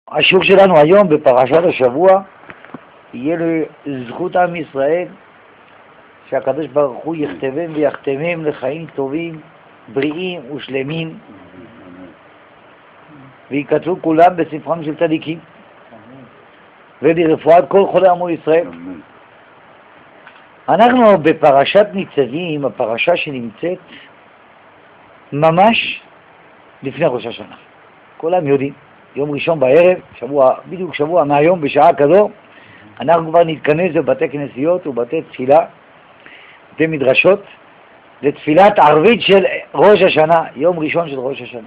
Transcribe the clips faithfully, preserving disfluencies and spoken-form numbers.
השיעור שלנו היום בפרשת השבוע יהיה לזכות עם ישראל שהקדוש ברוך הוא יכתבם ויחתמם לחיים טובים, בריאים ושלמים, ויקצרו כולם בספרם של צדיקים ולרפואת כל חולי עמו ישראל. אנחנו בפרשת ניצבים, הפרשה שנמצאת ממש לפני ראש השנה. כולם יודעים, יום ראשון בערב, שבוע, בדיוק שבוע מהיום בשעה כזו, אנחנו כבר נתכנס בבתי כנסיות ובתי תפילה, בתי מדרשות, לתפילת ערבית של ראש השנה, יום ראשון של ראש השנה.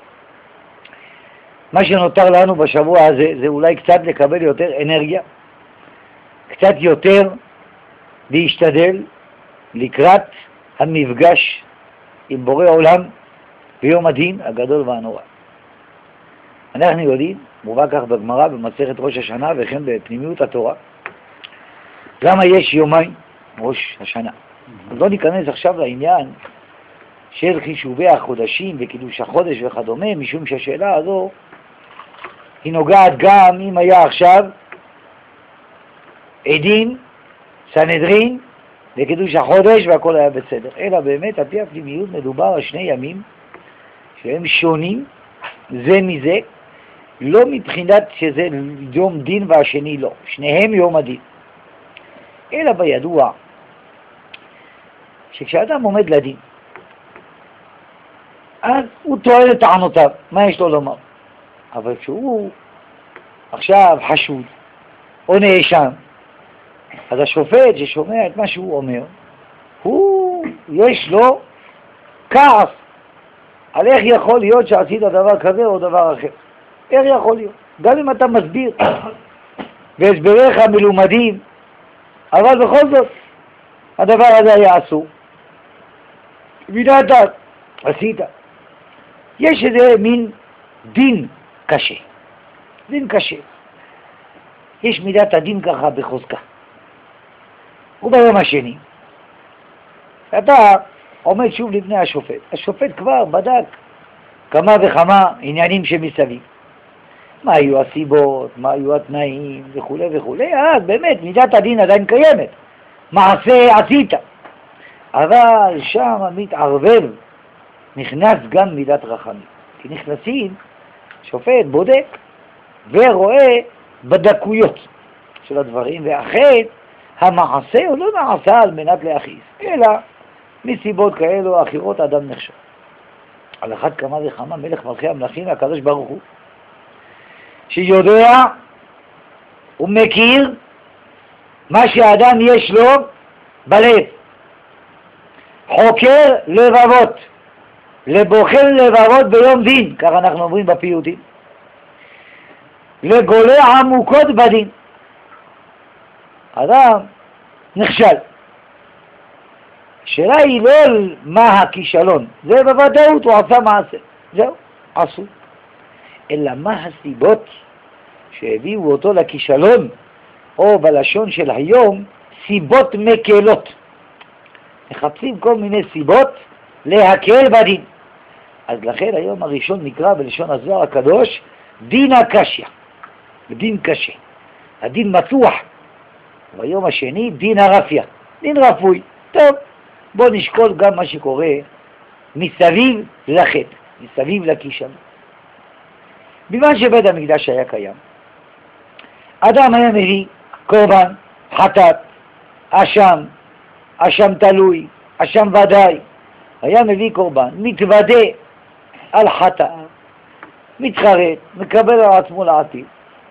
מה שנותר לנו בשבוע הזה זה אולי קצת לקבל יותר אנרגיה, קצת יותר להשתדל לקראת המפגש עם בורא עולם ביום הדין הגדול והנורא. אנחנו יודעים, מובא כך בגמרא במסכת ראש השנה וכן בפנימיות התורה, למה יש יומיים ראש השנה. אז לא ניכנס עכשיו לעניין של חישובי החודשים וקידוש החודש וכדומה, משום שהשאלה הזו היא נוגעת גם אם היה עכשיו עדים, סנהדרין וקידוש החודש והכל היה בסדר. אלא באמת על פי הפנימיות מדובר על שני ימים שהם שונים זה מזה, לא מבחינת שזה יום דין והשני לא, שניהם יום הדין. אלא בידוע שכשאדם עומד לדין, אז הוא טוען את טענותיו, מה יש לו לומר? אבל כשהוא עכשיו חשוד או נאשם, אז השופט ששומע את מה שהוא אומר, הוא, יש לו כעס על איך יכול להיות שעשית דבר כזה או דבר אחר. איך יכול להיות? גם אם אתה מסביר והסבריך מלומדים, אבל בכל זאת הדבר הזה היה אסור. מידת עשית. יש איזה מין דין קשה. דין קשה. יש מידת הדין ככה בחוזקה. וביום השני, אתה עומד שוב לפני השופט. השופט כבר בדק כמה וכמה עניינים שמסביב. מה היו הסיבות, מה היו התנאים וכו' וכו'. אז באמת מידת הדין עדיין קיימת. מעשה עשית. אבל שם מתערבב, נכנס גם מידת רחמים. כי נכנסים, שופט בודק ורואה בדקויות של הדברים, ואחרי המעשה הוא לא נעשה על מנת להכעיס, אלא מסיבות כאלו או אחרות אדם נחשב. על אחת כמה וכמה מלך מלכי המלכים הקדוש ברוך הוא, שיודע ומכיר מה שהאדם יש לו בלב, חוקר לבבות, לבוחר לבבות ביום דין, כך אנחנו אומרים בפיוטים, לגולה עמוקות בדין. אדם נכשל. השאלה היא לא מה הכישלון, זה בוודאות הוא עשה מעשה, זהו, עשו. אלא מה הסיבות שהביאו אותו לכישלון, או בלשון של היום, סיבות מקלות. מחפשים כל מיני סיבות להקל בדין. אז לכן היום הראשון נקרא בלשון הזוהר הקדוש דין הקשיא, דין קשה, הדין מצוח. והיום השני דין הרפיה, דין רפוי. טוב, בוא נשקול גם מה שקורה מסביב לחטא, מסביב לכישלון. בזמן שבית המקדש היה קיים, אדם היה מביא קורבן, חטאת, אשם, אשם תלוי, אשם ודאי, היה מביא קורבן, מתוודה על חטא, מתחרט, מקבל על עצמו לעתיד,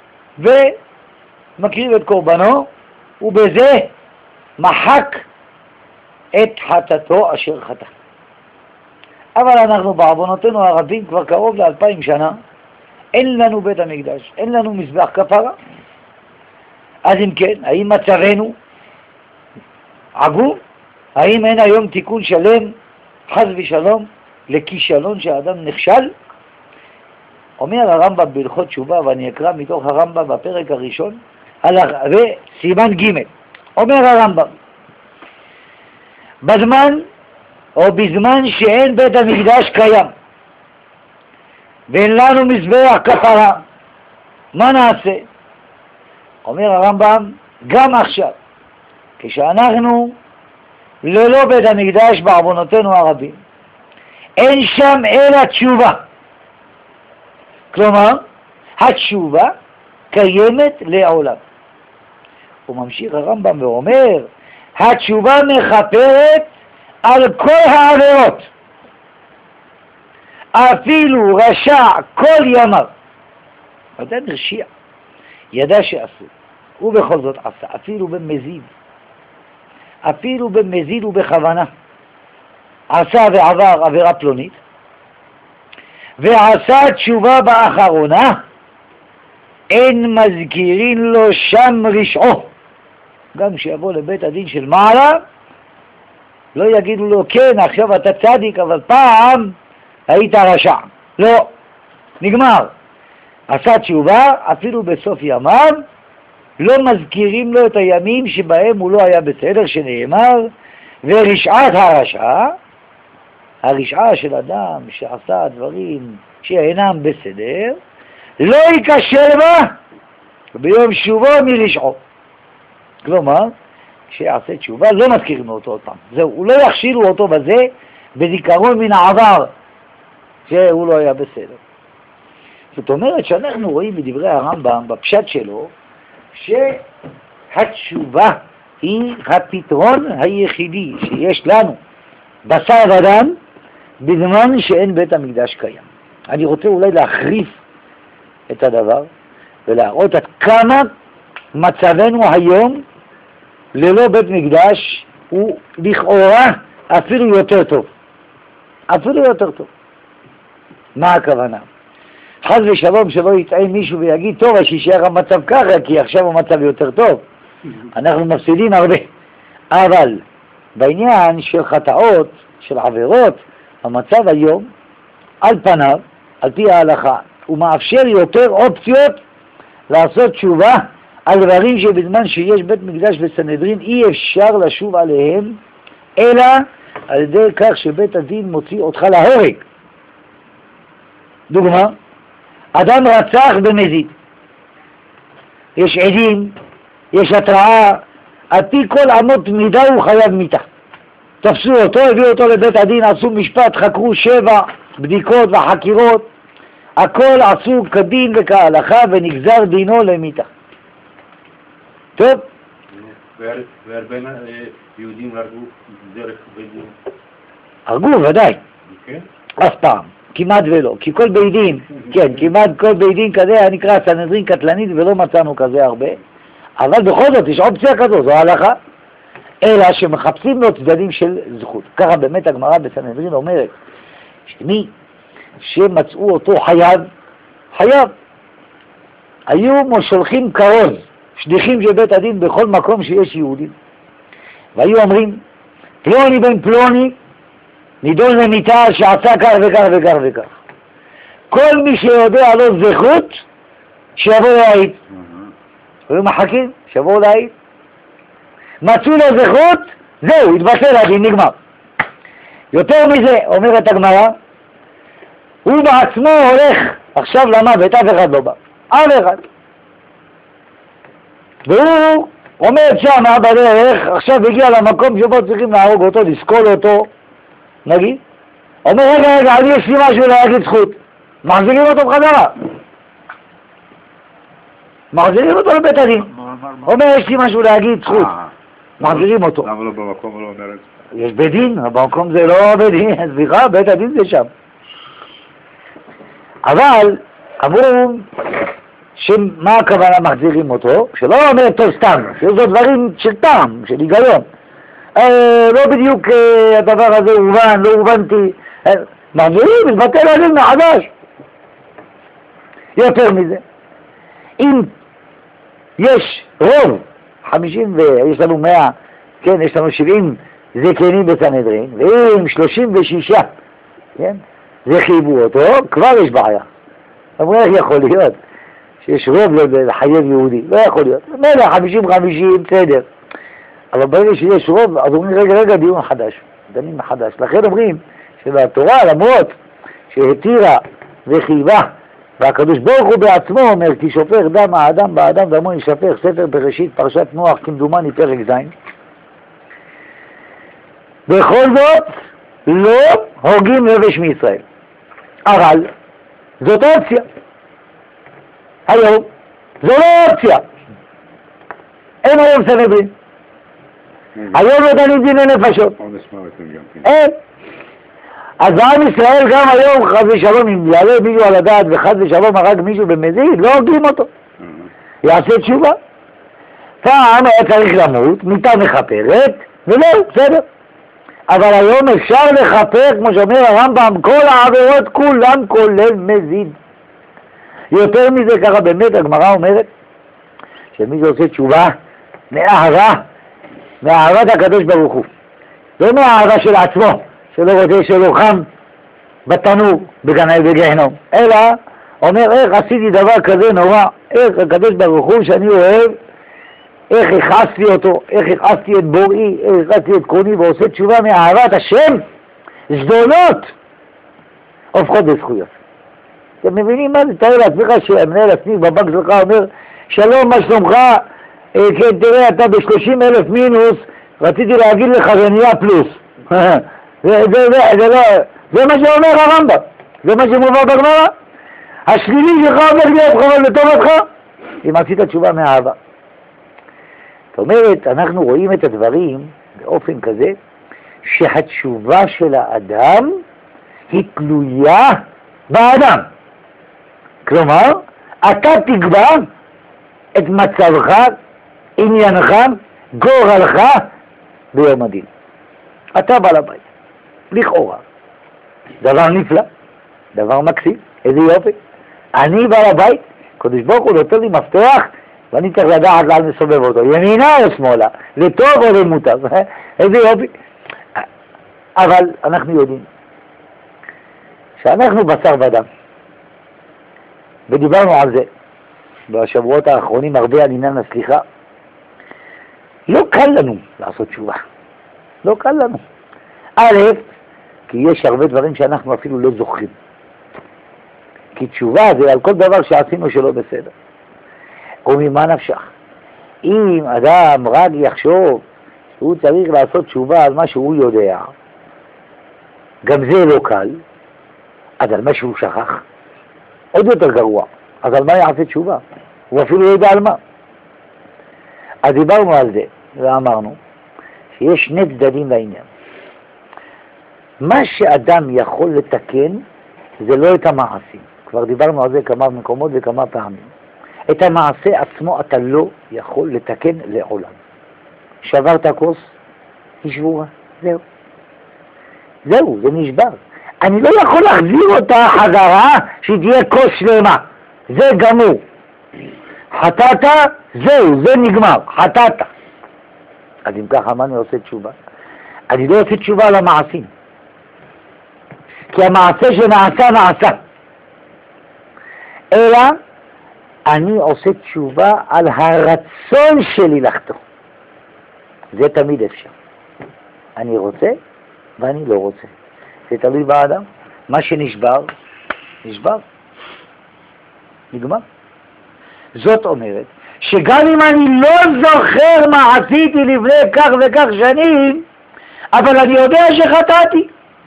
ומקריב את קורבנו, ובזה מחק את חטאתו אשר חטא. אבל אנחנו בעוונותינו הרבים כבר קרוב לאלפיים שנה, אין לנו בית המקדש, אין לנו מזבח כפרה. אז אם כן, האם מצבנו עגום? האם אין היום תיקון שלם, חס ושלום, לכישלון שהאדם נכשל? אומר הרמב"ם בהלכות תשובה, ואני אקרא מתוך הרמב"ם בפרק הראשון, וסימן ג', אומר הרמב"ם, בזמן או בזמן שאין בית המקדש קיים ואין לנו מזבח כפרה, מה נעשה? אומר הרמב"ם, גם עכשיו, כשאנחנו ללא בית המקדש בעוונותינו הרבים, אין שם אלא תשובה. כלומר, התשובה קיימת לעולם. הוא ממשיך הרמב"ם ואומר, התשובה מכפרת על כל העבירות. אפילו רשע כל ימיו. אדם הרשיע, ידע שעשו, ובכל זאת עשה, אפילו במזיד. אפילו במזיד ובכוונה. עשה ועבר עבירה פלונית, ועשה תשובה באחרונה, אין מזכירים לו שם רשעו. גם כשיבוא לבית הדין של מעלה, לא יגידו לו, כן, עכשיו אתה צדיק, אבל פעם היית רשע. לא, נגמר. עשה תשובה, אפילו בסוף ימיו, לא מזכירים לו את הימים שבהם הוא לא היה בסדר, שנאמר, ורשעת הרשע, הרשעה של אדם שעשה דברים שאינם בסדר, לא ייכשל בה ביום שובו מרשעו. כלומר, כשיעשה תשובה לא מזכירים לו אותו עוד פעם. זהו, הוא לא יכשילו אותו בזה בזיכרון מן העבר שהוא לא היה בסדר. זאת אומרת שאנחנו רואים בדברי הרמב"ם, בפשט שלו, שהתשובה היא הפתרון היחידי שיש לנו בשר ודם בזמן שאין בית המקדש קיים. אני רוצה אולי להחריף את הדבר ולהראות עד כמה מצבנו היום ללא בית מקדש הוא לכאורה אפילו יותר טוב. אפילו יותר טוב. מה הכוונה? חס ושלום שלא יטען מישהו ויגיד, טוב, אז שישאר המצב ככה, כי עכשיו המצב יותר טוב. אנחנו מפסידים הרבה. אבל בעניין של חטאות, של עבירות, המצב היום, על פניו, על פי ההלכה, הוא מאפשר יותר אופציות לעשות תשובה על דברים שבזמן שיש בית מקדש וסנהדרין אי אפשר לשוב עליהם, אלא על ידי כך שבית הדין מוציא אותך להורג. דוגמה, אדם רצח במזיד. יש עדים, יש התראה, על פי כל אמות מידה הוא חייב מיתה. תפסו אותו, הביאו אותו לבית הדין, עשו משפט, חקרו שבע בדיקות וחקירות, הכל עשו כדין וכהלכה ונגזר דינו למיתה. טוב? והרבה יהודים הרגו דרך בית דין. הרגו, ודאי. אף פעם. כמעט ולא, כי כל בית דין, כן, כמעט כל בית דין כזה היה נקרא סנהדרין קטלנית ולא מצאנו כזה הרבה, אבל בכל זאת יש אופציה כזו, זו ההלכה, אלא שמחפשים לו צדדים של זכות. ככה באמת הגמרא בסנהדרין אומרת, שמי שמצאו אותו חייב, חייב. היו שולחים כרוז, שליחים של בית הדין בכל מקום שיש יהודים, והיו אומרים, פלוני בן פלוני, נידון למיטה שעשה כך וכך וכך וכך. כל מי שיודע לו זכות, שיבוא להעיד. היו מחכים, שיבואו להעיד. מצאו לו זכות, זהו, התבטל הדין, נגמר. יותר מזה, אומרת הגמרא, הוא בעצמו הולך עכשיו למוות, אף אחד לא בא. אף אחד. והוא עומד שם בדרך, עכשיו הגיע למקום שבו צריכים להרוג אותו, לסקול אותו, נגיד, אומר, רגע, רגע, אני יש לי משהו להגיד זכות. מחזירים אותו בחזרה. מחזירים אותו לבית הדין. אומר, יש לי משהו להגיד זכות. מחזירים אותו. למה לא במקום לא אומר את זה? יש בית דין, במקום זה לא בית דין, סליחה, בית הדין זה שם. אבל, אמרו, שמה הכוונה מחזירים אותו? שלא אומר טוב סתם, שזה דברים של טעם, של היגיון. לא בדיוק הדבר הזה הובן, לא הובנתי, מחזירים, מתבטל הדין מחדש. יותר מזה, אם יש רוב, חמישים ויש לנו מאה, כן, יש לנו שבעים זקנים בסנהדרין, ואם שלושים ושישה, כן, זה חייבו אותו, כבר יש בעיה. אמרו, איך יכול להיות שיש רוב לחייב יהודי? לא יכול להיות. מלא, חמישים חמישים, בסדר. אבל ברגע שיש רוב, אז אומרים, רגע, רגע, דיון חדש, דנים מחדש. לכן אומרים שבתורה, למרות שהתירה וחייבה והקדוש ברוך הוא בעצמו אומר, כי שופך דם האדם באדם דמו ישפך, ספר בראשית פרשת נוח כמדומני פרק ז'. בכל זאת לא הורגים נפש מישראל, אבל זאת אופציה. היום זו לא אופציה, אין היום סנהדרין, היום לא דנים דיני נפשות, אין. אז בעם ישראל גם היום חד ושלום, אם יעלה מישהו על הדעת וחד ושלום הרג מישהו במזיד, לא הורגים אותו, יעשה תשובה. פעם היה צריך למות, מיטה מכפרת וזהו, בסדר. אבל היום אפשר לכפר, כמו שאומר הרמב"ם, כל העבירות כולם כולל מזיד. יותר מזה, ככה באמת הגמרא אומרת שמי שעושה תשובה מאהבה, מאהבת הקדוש ברוך הוא, לא מאהבה של עצמו, שלא רוצה שלא חם בתנור בגיהנום, אלא אומר איך עשיתי דבר כזה נורא, איך הקדוש ברוך הוא שאני אוהב, איך הכעסתי אותו, איך הכעסתי את בוראי, איך הכעסתי את קרוני, ועושה תשובה מאהבת השם, זדונות הופכות לזכויות. אתם מבינים מה זה? תאר לעצמך שהמנהל הסניף בבנק שלך אומר, שלום, מה שלומך? כן, תראה, אתה ב-שלושים אלף מינוס, רציתי להגיד לך, זה נהיה פלוס. זה, זה, זה, זה, לא, זה מה שאומר הרמב"ם, זה מה שמובא בגמרא. השלילי שלך אומר להיות חבל לטובתך, אם עשית תשובה מאהבה. זאת אומרת, אנחנו רואים את הדברים באופן כזה, שהתשובה של האדם היא תלויה באדם. כלומר, אתה תקבע את מצבך, עניינך, גורלך ביום הדין. אתה בעל הבית, לכאורה. דבר נפלא, דבר מקסים, איזה יופי. אני בעל הבית, קדוש ברוך הוא נותן לי מפתח, ואני צריך לדעת לאן מסובב אותו, ימינה או שמאלה, לטוב או למוטב, איזה יופי. אבל אנחנו יודעים שאנחנו בשר ודם, ודיברנו על זה בשבועות האחרונים הרבה על עניין הסליחה. לא קל לנו לעשות תשובה, לא קל לנו. א', כי יש הרבה דברים שאנחנו אפילו לא זוכרים, כי תשובה זה על כל דבר שעשינו שלא בסדר. וממה נפשך? אם אדם רק יחשוב שהוא צריך לעשות תשובה על מה שהוא יודע, גם זה לא קל, אז על מה שהוא שכח עוד יותר גרוע, אז על מה יעשה תשובה? הוא אפילו לא יודע על מה. אז דיברנו על זה ואמרנו שיש שני צדדים לעניין. מה שאדם יכול לתקן זה לא את המעשים, כבר דיברנו על זה כמה מקומות וכמה פעמים. את המעשה עצמו אתה לא יכול לתקן לעולם. שברת כוס, היא שבורה, זהו. זהו, זה נשבר. אני לא יכול להחזיר אותה חזרה שהיא תהיה כוס שלמה. זה גמור. חטאת, זהו, זה נגמר. חטאת. אז אם ככה, מה אני עושה תשובה? אני לא עושה תשובה על המעשים. כי המעשה שנעשה, נעשה. אלא, אני עושה תשובה על הרצון שלי לחטוא. זה תמיד אפשר. אני רוצה ואני לא רוצה. זה תלוי באדם. מה שנשבר, נשבר. נגמר. זאת אומרת, שגם אם אני לא זוכר מה עשיתי לפני כך וכך שנים, אבל אני יודע שחטאתי.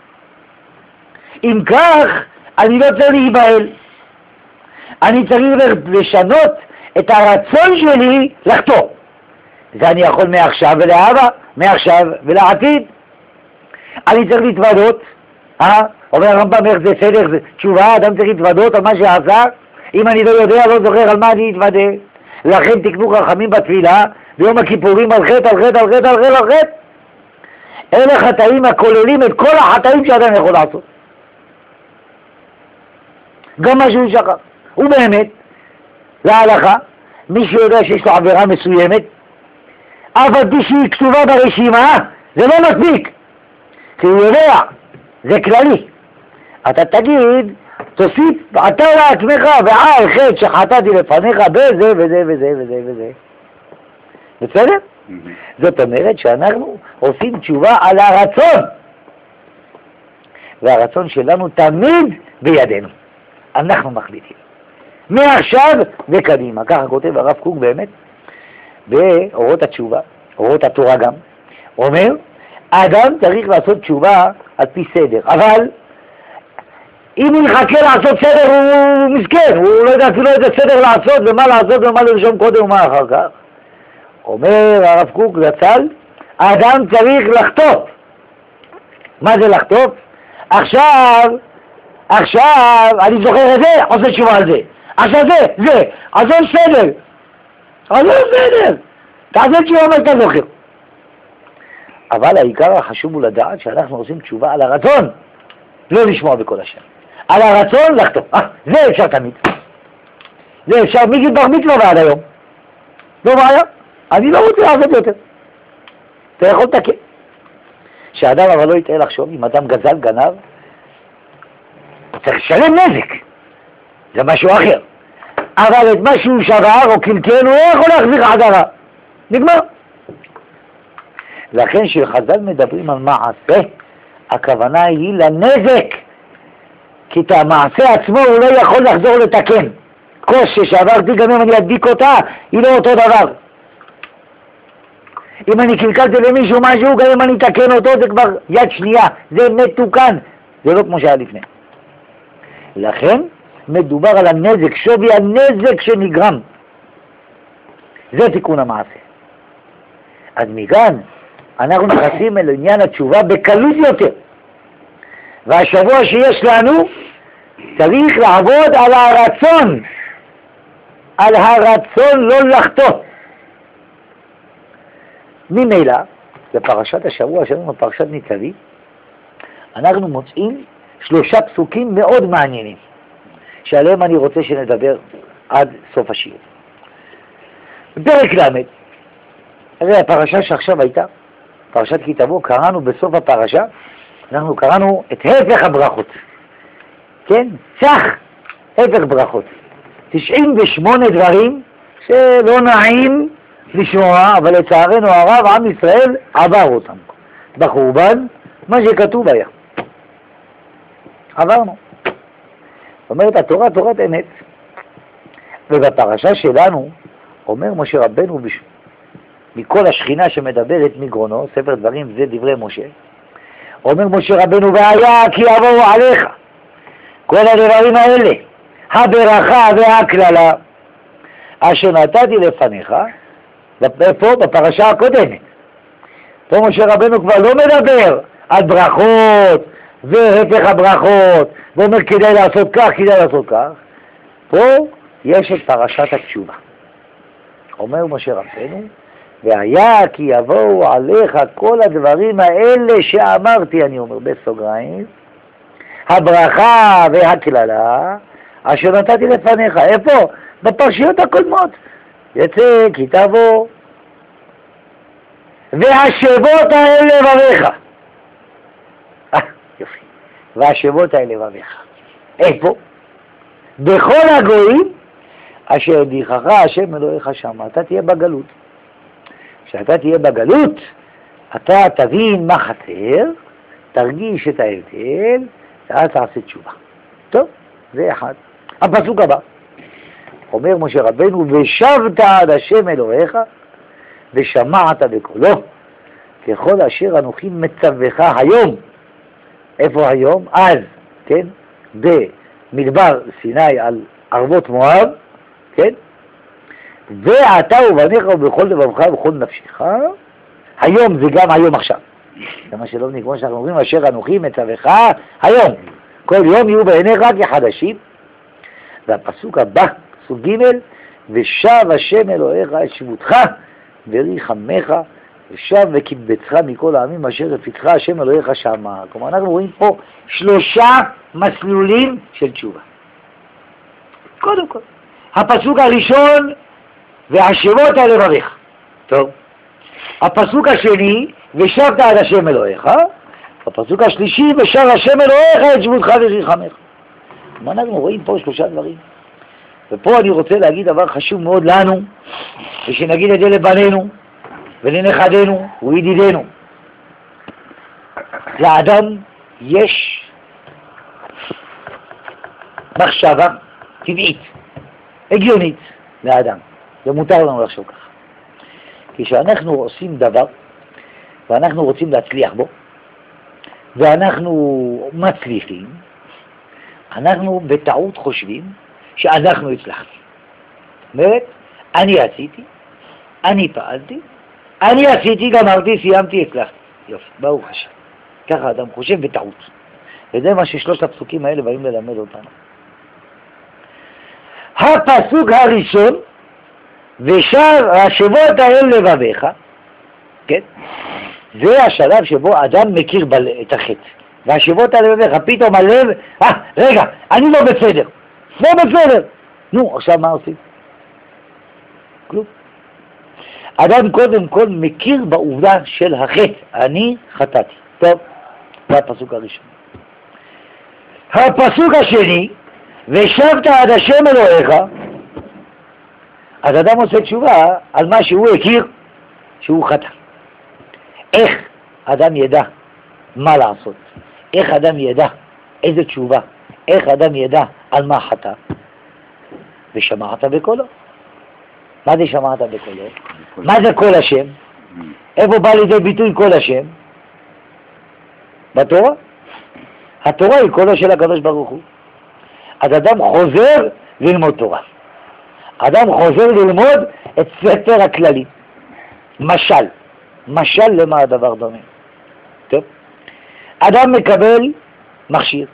אם כך, אני לא צריך להיבהל. אני צריך לשנות את הרצון שלי לחטוא. זה אני יכול מעכשיו ולהבא, מעכשיו ולעתיד. אני צריך להתוודות, אה? אומר הרמב"ם איך זה סדר, זה תשובה, אדם צריך להתוודות על מה שעשה. אם אני לא יודע, לא זוכר על מה אני אתוודה. לכן תקנו חכמים בתפילה, ביום הכיפורים על חטא, על חטא, על חטא, על חטא, על חטא. אלה חטאים הכוללים את כל החטאים שאדם יכול לעשות. גם מה שהוא שכח. ובאמת, להלכה, מי שיודע שיש לו עבירה מסוימת, אף על פי שהיא כתובה ברשימה, זה לא מספיק. כי הוא יודע, זה כללי. אתה תגיד, תוסיף, אתה לעצמך, ועל חטא שחטאתי לפניך בזה וזה וזה וזה וזה. בסדר? זאת אומרת שאנחנו עושים תשובה על הרצון. והרצון שלנו תמיד בידינו. אנחנו מחליטים. מעכשיו וקדימה. ככה כותב הרב קוק באמת, באורות התשובה, אורות התורה גם, אומר, האדם צריך לעשות תשובה על פי סדר, אבל אם הוא יחכה לעשות סדר הוא מסכן, הוא לא יודע אפילו איזה סדר לעשות ומה לעשות ומה לרשום קודם ומה אחר כך. אומר הרב קוק לצל, האדם צריך לחטוף. מה זה לחטוף? עכשיו, עכשיו, אני זוכר את זה, עושה תשובה על זה. עכשיו זה, זה, עזוב סדר. עזוב סדר. תעשה תשובה מה שאתה זוכר. אבל העיקר החשוב הוא לדעת שאנחנו עושים תשובה על הרצון, לא לשמוע בכל השם. על הרצון לחטוף. אה, זה אפשר תמיד. זה אפשר מגיל בר מצווה ועד היום. לא בעיה. אני לא רוצה לעשות יותר. אתה יכול לתקן. שאדם אבל לא יתאר לחשוב, אם אדם גזל, גנב, צריך לשלם נזק. זה משהו אחר. אבל את מה שהוא שבר או קלקל, הוא לא יכול להחזיר חזרה. נגמר. לכן שחז"ל מדברים על מעשה, הכוונה היא לנזק. כי את המעשה עצמו הוא לא יכול לחזור לתקן. כוס ששברתי, גם אם אני אדביק אותה, היא לא אותו דבר. אם אני קלקלתי למישהו משהו, גם אם אני אתקן אותו, זה כבר יד שנייה, זה מתוקן, זה לא כמו שהיה לפני. לכן מדובר על הנזק, שווי הנזק שנגרם. זה תיקון המעשה. אז מכאן אנחנו נכנסים אל עניין התשובה בקלות יותר. והשבוע שיש לנו צריך לעבוד על הרצון, על הרצון לא לחטוא. ממילא, בפרשת השבוע שלנו, בפרשת ניצבים, אנחנו מוצאים שלושה פסוקים מאוד מעניינים, שעליהם אני רוצה שנדבר עד סוף השיעור. בפרק למד, הרי הפרשה שעכשיו הייתה, פרשת כי תבוא, קראנו בסוף הפרשה, אנחנו קראנו את הפך הברכות. כן? צח, הפך ברכות. תשעים ושמונה דברים שלא נעים לשמוע, אבל לצערנו הרב, עם ישראל עבר אותם. בחורבן, מה שכתוב היה. עברנו. זאת אומרת, התורה, תורת אמת. ובפרשה שלנו, אומר משה רבנו, מכל השכינה שמדברת מגרונו, ספר דברים זה דברי משה, אומר משה רבנו, והיה כי יבואו עליך כל הדברים האלה, הברכה והכללה, אשר נתתי לפניך, פה בפרשה הקודמת. פה משה רבנו כבר לא מדבר על ברכות והפך הברכות, ואומר כדאי לעשות כך, כדאי לעשות כך. פה יש את פרשת התשובה. אומר משה רבנו, והיה כי יבואו עליך כל הדברים האלה שאמרתי, אני אומר בסוגריים, הברכה והכללה, אשר נתתי לפניך. איפה? בפרשיות הקודמות. יצא כי תבוא, והשבות האלה לבביך. אה, יופי. והשבות האלה לבביך. איפה? בכל הגויים, אשר דיחך השם אלוהיך שם. אתה תהיה בגלות. כשאתה תהיה בגלות, אתה תבין מה חסר, תרגיש את ההבדל, ואז תעשה תשובה. טוב, זה אחד. הפסוק הבא. אומר משה רבנו, ושבת עד השם אלוהיך, ושמעת בקולו, ככל אשר אנוכי מצווך היום. איפה היום? אז, כן? במדבר סיני על ערבות מואב, כן? ואתה ובניך ובכל לבבך ובכל נפשך, היום זה גם היום עכשיו. זה מה שלא נקרא שאנחנו אומרים, אשר אנוכי מצווך היום. כל יום יהיו בעיניך כחדשים. והפסוק הבא, פסוק ג' ושב השם אלוהיך את שבותך וריחמך ושב וקיבצך מכל העמים אשר לפתחה השם אלוהיך שמה. כלומר אנחנו רואים פה שלושה מסלולים של תשובה. קודם כל, הפסוק הראשון, והשבות על לבביך. טוב. הפסוק השני, ושבת עד השם אלוהיך. הפסוק השלישי, ושב השם אלוהיך את שבותך וריחמך. מה אנחנו רואים פה שלושה דברים? ופה אני רוצה להגיד דבר חשוב מאוד לנו, ושנגיד את זה לבנינו ולנכדינו וידידינו. לאדם יש מחשבה טבעית, הגיונית לאדם. זה מותר לנו לחשוב ככה. כשאנחנו עושים דבר, ואנחנו רוצים להצליח בו, ואנחנו מצליחים, אנחנו בטעות חושבים שאנחנו הצלחתי. זאת אומרת, אני עשיתי, אני פעלתי, אני עשיתי, גמרתי, סיימתי, הצלחתי. יופי, ברוך השם. ככה אדם חושב בטעות. וזה מה ששלושת הפסוקים האלה באים ללמד אותנו. הפסוק הראשון, ושב השבות האל לבביך, כן? זה השלב שבו אדם מכיר את החטא. והשבות האל לבביך, פתאום הלב, אה, רגע, אני לא בסדר. לא בסדר. נו, עכשיו מה עושים? כלום. אדם קודם כל מכיר בעובדה של החטא. אני חטאתי. טוב, זה הפסוק הראשון. הפסוק השני, ושבת עד השם אלוהיך, אז אדם עושה תשובה על מה שהוא הכיר שהוא חטא. איך אדם ידע מה לעשות? איך אדם ידע איזה תשובה? איך אדם ידע על מה חטא? ושמעת בקולו. מה זה שמעת בקולו? מה זה קול השם? איפה בא לידי ביטוי קול השם? בתורה. התורה היא קולו של הקדוש ברוך הוא. אז אדם חוזר ללמוד תורה. אדם חוזר ללמוד את ספר הכללי. משל. משל למה הדבר דומה. טוב. אדם מקבל מכשיר.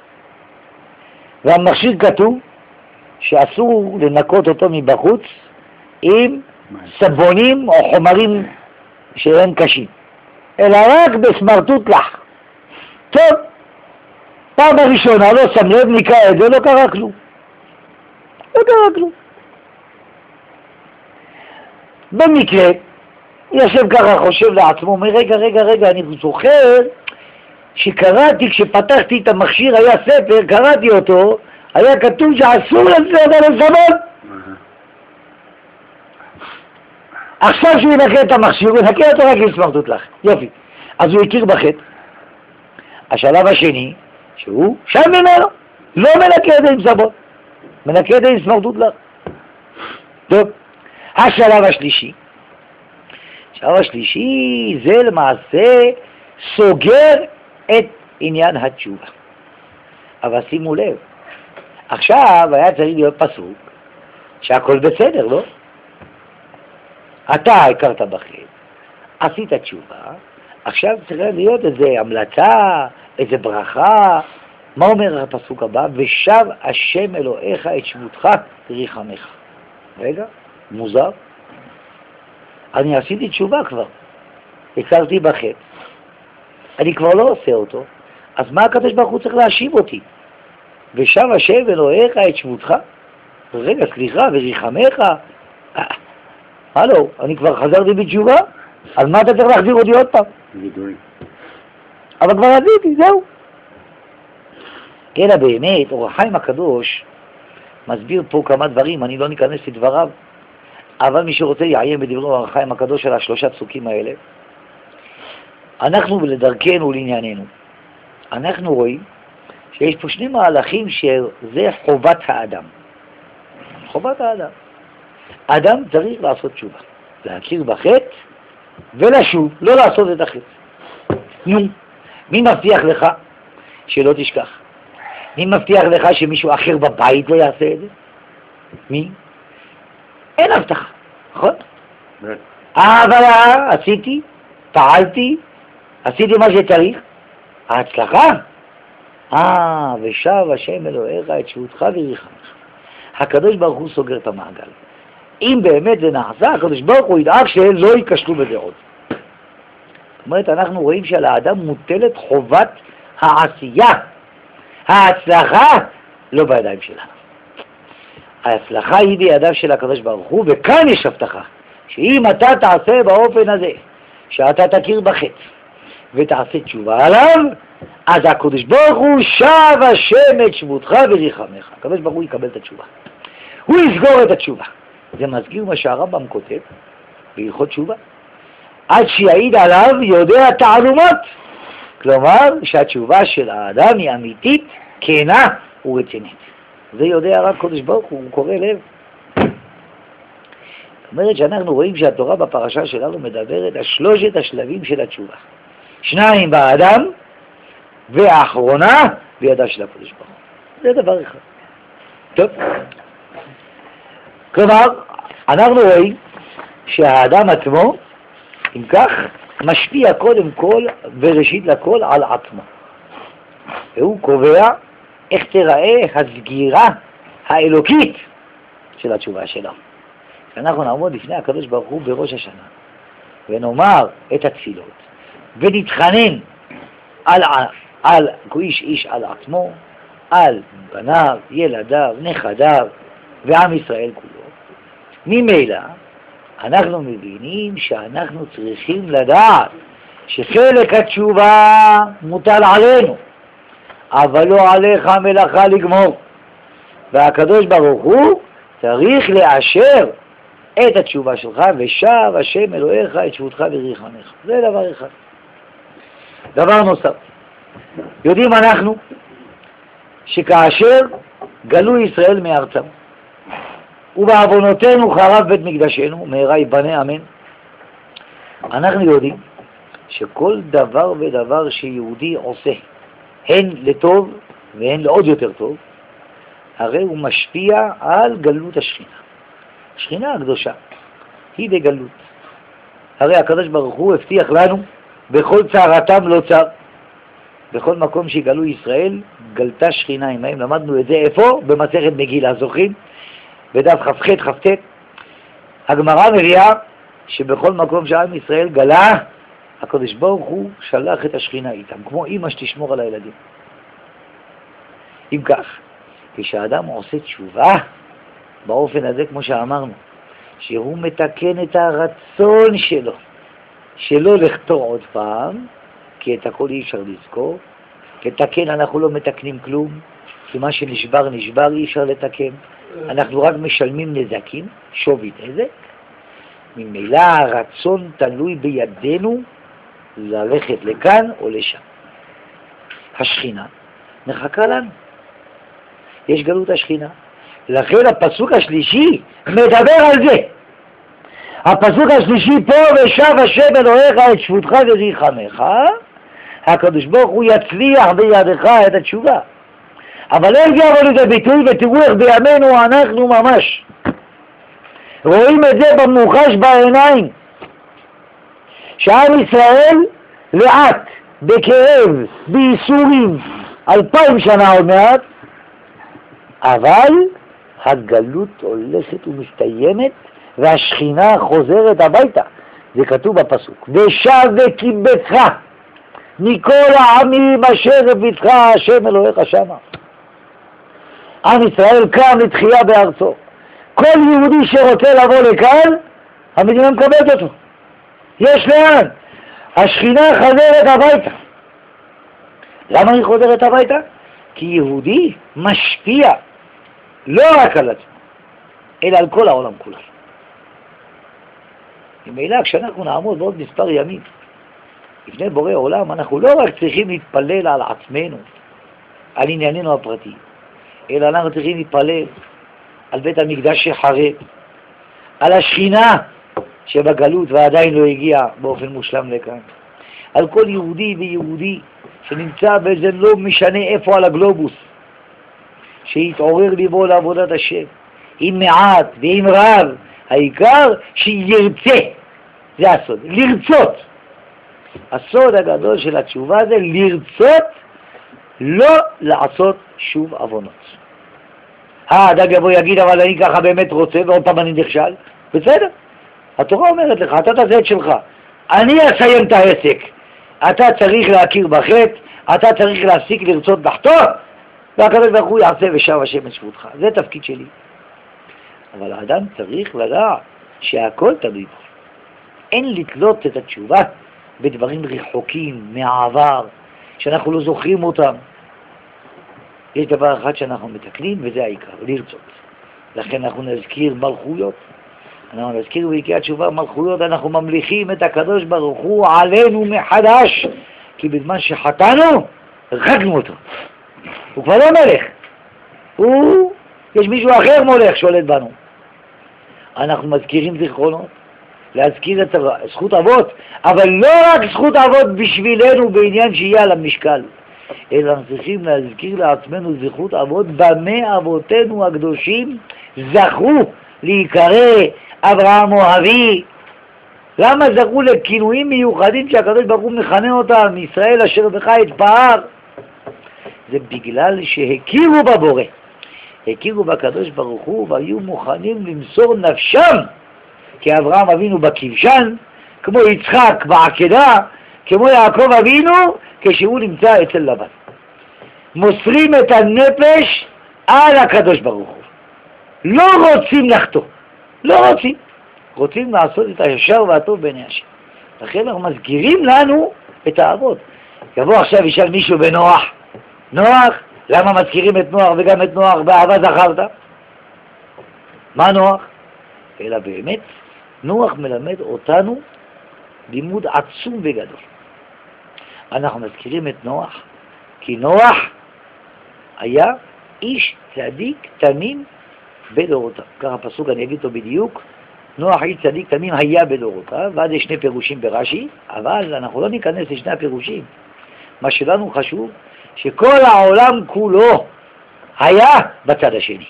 והמכשיר כתוב שאסור לנקות אותו מבחוץ עם סבונים או חומרים שהם קשים. אלא רק בסמרטוט לח. טוב. פעם הראשונה לא שם לב, ניקה את זה, לא קרה כלום. לא קרה כלום. במקרה, יושב ככה, חושב לעצמו, אומר, רגע, רגע, רגע, אני זוכר שקראתי, כשפתחתי את המכשיר, היה ספר, קראתי אותו, היה כתוב שאסור לצאת על הסבון. עכשיו שהוא ינקה את המכשיר, הוא ינקה אותו רק עם סמרטוט לך. יופי. אז הוא הכיר בחטא. השלב השני, שהוא שם ממנו, לא מנקה את זה עם סבון, מנקה את זה עם סמרטוט לך. טוב. השלב השלישי, השלב השלישי זה למעשה סוגר את עניין התשובה. אבל שימו לב, עכשיו היה צריך להיות פסוק שהכל בסדר, לא? אתה הכרת בחטא, עשית תשובה, עכשיו צריך להיות איזו המלצה, איזו ברכה. מה אומר הפסוק הבא? ושב השם אלוהיך את שבותך ריחמך. רגע, מוזר. אני עשיתי תשובה כבר. הכרתי בחטא. אני כבר לא עושה אותו. אז מה הקדוש ברוך הוא צריך להשיב אותי? ושב השם אלוהיך את שבותך? רגע, סליחה, וריחמך? הלו, אני כבר חזרתי בתשובה? על מה אתה צריך להחזיר אותי עוד פעם? גידולי. אבל כבר עשיתי, זהו. אלא באמת, אור החיים הקדוש מסביר פה כמה דברים, אני לא ניכנס לדבריו, אבל מי שרוצה יעיין בדברי אור החיים הקדוש על השלושה פסוקים האלה. אנחנו לדרכנו לענייננו, אנחנו רואים שיש פה שני מהלכים שזה חובת האדם. חובת האדם. אדם צריך לעשות תשובה, להכיר בחטא ולשוב, לא לעשות את החטא. נו, מי מבטיח לך שלא תשכח? מי מבטיח לך שמישהו אחר בבית לא יעשה את זה? מי? אין הבטחה, נכון? אבל עשיתי, פעלתי, עשיתי מה שצריך, ההצלחה. אה, ושב השם אלוהיך את שבותך וריחמך. הקדוש ברוך הוא סוגר את המעגל. אם באמת זה נעשה, הקדוש ברוך הוא ידאג שלא ייכשלו בזה עוד. זאת אומרת, אנחנו רואים שעל האדם מוטלת חובת העשייה. ההצלחה לא בידיים שלה. ההצלחה היא בידיו של הקדוש ברוך הוא, וכאן יש הבטחה, שאם אתה תעשה באופן הזה, שאתה תכיר בחטא, ותעשה תשובה עליו, אז הקדוש ברוך הוא שב השם את שבותך וריחמך. הקדוש ברוך הוא יקבל את התשובה. הוא יסגור את התשובה. זה מזכיר מה שהרמב"ם כותב בהלכות תשובה. עד שיעיד עליו יודע תעלומות. כלומר, שהתשובה של האדם היא אמיתית, כנה ורצינית. זה יודע רק קדוש ברוך הוא, הוא קורא לב. זאת אומרת שאנחנו רואים שהתורה בפרשה שלנו מדברת על שלושת השלבים של התשובה. שניים באדם, והאחרונה בידה של הקדוש ברוך הוא. זה דבר אחד. טוב. כלומר, אנחנו רואים שהאדם עצמו, אם כך, משפיע קודם כל וראשית לכל על עצמו. והוא קובע איך תראה הסגירה האלוקית של התשובה שלו. אנחנו נעמוד לפני הקדוש ברוך הוא בראש השנה, ונאמר את התפילות, ונתחנן על, על איש איש על עצמו, על בניו, ילדיו, נכדיו, ועם ישראל כולו. ממילא אנחנו מבינים שאנחנו צריכים לדעת שחלק התשובה מוטל עלינו, אבל לא עליך המלאכה לגמור. והקדוש ברוך הוא צריך לאשר את התשובה שלך, ושב השם אלוהיך את שבותך וריחמך. זה דבר אחד. דבר נוסף, יודעים אנחנו שכאשר גלו ישראל מארצם ובעוונותינו חרב בית מקדשנו, מהרה ייבנה אמן, אנחנו יודעים שכל דבר ודבר שיהודי עושה, הן לטוב והן לעוד יותר טוב, הרי הוא משפיע על גלות השכינה. השכינה הקדושה היא בגלות. הרי הקדוש ברוך הוא הבטיח לנו בכל צערתם לא צר. בכל מקום שגלו ישראל גלתה שכינה עמהם. למדנו את זה איפה? במסכת מגילה, זוכרים? בדף כ"ח כ"ט. הגמרא מביאה שבכל מקום שעם ישראל גלה, הקדוש ברוך הוא שלח את השכינה איתם, כמו אמא שתשמור על הילדים. אם כך, כשאדם עושה תשובה באופן הזה, כמו שאמרנו, שהוא מתקן את הרצון שלו, שלא לכתור עוד פעם, כי את הכל אי אפשר לזכור. לתקן אנחנו לא מתקנים כלום, כי מה שנשבר נשבר, אי אפשר לתקן. אנחנו רק משלמים נזקים, שווי נזק. ממילא הרצון תלוי בידינו ללכת לכאן או לשם. השכינה מחכה לנו. יש גלות השכינה. לכן הפסוק השלישי מדבר על זה. הפסוק השלישי פה, ושב השם אלוהיך את שבותך וריחמך, הקדוש ברוך הוא יצליח בידך את התשובה. אבל איך יבוא לזה ביטוי, ותראו איך בימינו אנחנו ממש רואים את זה במוחש בעיניים, שעם ישראל לאט, בכאב, בייסורים, אלפיים שנה עוד מעט, אבל הגלות הולכת ומסתיימת והשכינה חוזרת הביתה. זה כתוב בפסוק, ושב וקיבצך מכל העמים אשר הביאך השם אלוהיך שמה. עם ישראל קם לתחייה בארצו. כל יהודי שרוצה לבוא לכאן, המדינה מקבלת אותו. יש לאן. השכינה חוזרת הביתה. למה היא חוזרת הביתה? כי יהודי משפיע לא רק על עצמו, אלא על כל העולם כולו. ממילא כשאנחנו נעמוד בעוד מספר ימים לפני בורא עולם, אנחנו לא רק צריכים להתפלל על עצמנו, על ענייננו הפרטי, אלא אנחנו צריכים להתפלל על בית המקדש שחרב, על השכינה שבגלות ועדיין לא הגיע באופן מושלם לכאן, על כל יהודי ויהודי שנמצא באיזה לא משנה איפה על הגלובוס, שיתעורר ליבו לעבודת השם, עם מעט ועם רב, העיקר שירצה. זה הסוד, לרצות. הסוד הגדול של התשובה זה לרצות, לא לעשות שוב עוונות. האדם יבוא יגיד, אבל אני ככה באמת רוצה, ועוד פעם אני נכשל. בסדר, התורה אומרת לך, אתה תעשה את שלך. אני אסיים את העסק. אתה צריך להכיר בחטא, אתה צריך להפסיק לרצות לחטוא, והקדוש ברוך הוא יעשה ושב השם את שבותך. זה תפקיד שלי. אבל האדם צריך לדעת שהכל תלוי בו. אין לתלות את התשובה בדברים רחוקים מהעבר, שאנחנו לא זוכרים אותם. יש דבר אחד שאנחנו מתקנים, וזה העיקר, לרצות. לכן אנחנו נזכיר מלכויות. אנחנו נזכיר בעיקר התשובה מלכויות, אנחנו ממליכים את הקדוש ברוך הוא עלינו מחדש, כי בזמן שחטאנו, הרחקנו אותו. הוא כבר לא מלך. הוא, יש מישהו אחר מולך שולט בנו. אנחנו מזכירים זיכרונות, להזכיר את זכות אבות, אבל לא רק זכות אבות בשבילנו בעניין שיהיה על המשקל, אלא אנחנו צריכים להזכיר לעצמנו זכות אבות במה אבותינו הקדושים זכו להיקרא אברהם אוהבי. למה זכו לכינויים מיוחדים שהקדוש ברוך הוא מכנה אותם, ישראל אשר בך אתפאר? זה בגלל שהכירו בבורא, הכירו בקדוש ברוך הוא והיו מוכנים למסור נפשם, כי אברהם אבינו בכבשן, כמו יצחק בעקדה, כמו יעקב אבינו כשהוא נמצא אצל לבן. מוסרים את הנפש על הקדוש ברוך הוא. לא רוצים לחטוא, לא רוצים. רוצים לעשות את הישר והטוב בעיני השם. לכן אנחנו מזכירים לנו את האבות. יבוא עכשיו ישאל מישהו בנוח, נוח, למה מזכירים את נוח וגם את נוח באהבה זכרת? מה נוח? אלא באמת, נוח מלמד אותנו לימוד עצום וגדול. אנחנו מזכירים את נוח, כי נוח היה איש צדיק תמים בדורותיו. ככה פסוק, אני אגיד אותו בדיוק, נוח איש צדיק תמים היה בדורותיו, ועד יש שני פירושים ברש"י, אבל אנחנו לא ניכנס לשני הפירושים. מה שלנו חשוב, שכל העולם כולו היה בצד השני.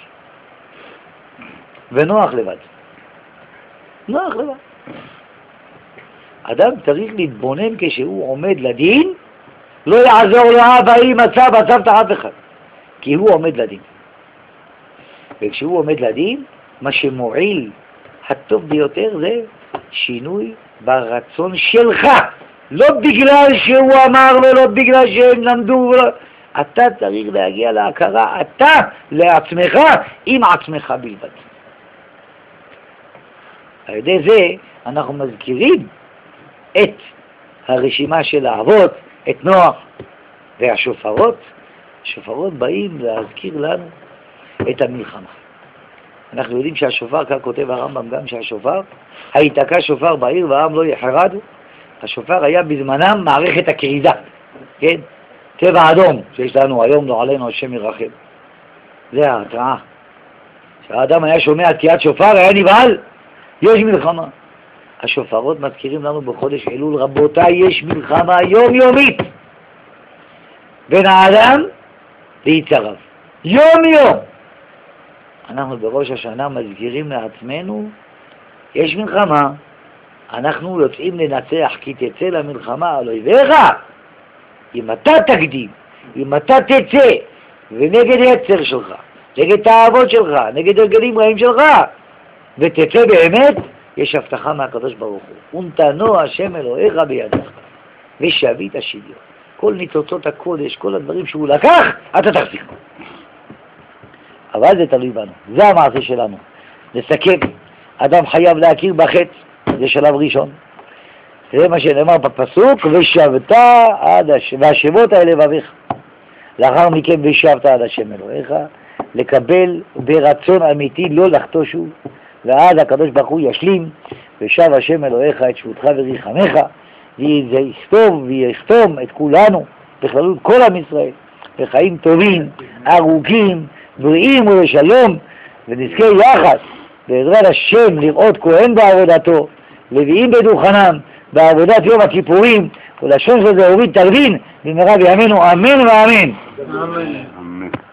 ונוח לבד. נוח לבד. אדם צריך להתבונן כשהוא עומד לדין, לא יעזור לו אבא אם מצא בצו תחת אחד, כי הוא עומד לדין. וכשהוא עומד לדין, מה שמועיל הטוב ביותר זה שינוי ברצון שלך, לא בגלל שהוא אמר ולא בגלל שהם למדו, אתה צריך להגיע להכרה, אתה לעצמך עם עצמך בלבד. על ידי זה אנחנו מזכירים את הרשימה של האבות, את נוח והשופרות. השופרות באים להזכיר לנו את המלחמה. אנחנו יודעים שהשופר, כך כותב הרמב"ם גם שהשופר, היתקע שופר בעיר והעם לא יחרד. השופר היה בזמנם מערכת הכריזה, כן? צבע אדום שיש לנו היום, לא עלינו השם ירחם. זה ההתראה. כשהאדם היה שומע תקיעת שופר היה נבהל, יש מלחמה. השופרות מזכירים לנו בחודש אלול, רבותיי, יש מלחמה יומיומית בין האדם ליצריו. יום יום. אנחנו בראש השנה מזכירים לעצמנו, יש מלחמה, אנחנו יוצאים לנצח, כי תצא למלחמה על אויביך. אם אתה תקדים, אם אתה תצא ונגד יצר שלך, נגד תאוות שלך, נגד הרגלים רעים שלך, ותצא באמת, יש הבטחה מהקדוש ברוך הוא. ונתנו השם אלוהיך בידך, ושבית שוויון. כל ניצוצות הקודש, כל הדברים שהוא לקח, אתה תחזיק. אבל זה תלוי בנו, זה המעשה שלנו. נסכם, אדם חייב להכיר בחטא, זה שלב ראשון. זה מה שנאמר בפסוק, ושבת עד השם, והשבות האלה לבביך. לאחר מכן ושבת עד השם אלוהיך, לקבל ברצון אמיתי, לא לחטוא שוב, ואז הקדוש ברוך הוא ישלים, ושב השם אלוהיך את שבותך וריחמך, וזה יכתוב ויכתום את כולנו, בכללות כל עם ישראל, בחיים טובים, ארוכים, בריאים ולשלום, ונזכה יחד בעזרת השם לראות כהן בעבודתו, לוויים בדוכנם, בעבודת יום הכיפורים, ולשון של זה הוריד תרבין, במהרה בימינו אמן ואמן. אמן.